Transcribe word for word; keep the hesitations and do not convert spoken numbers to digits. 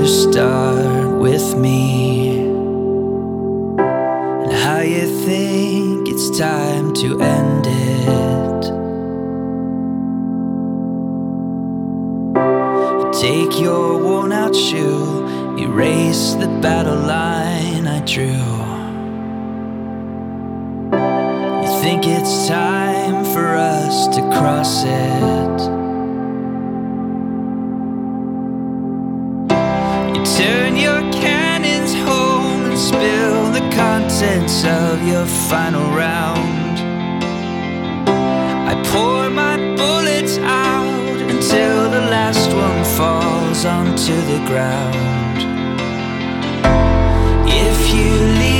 start with me, and how you think it's time to end it. You take your worn out shoe, erase the battle line I drew. You think it's time for us to cross it. Turn your cannons home and spill the contents of your final round. I pour my bullets out until the last one falls onto the ground. If you leave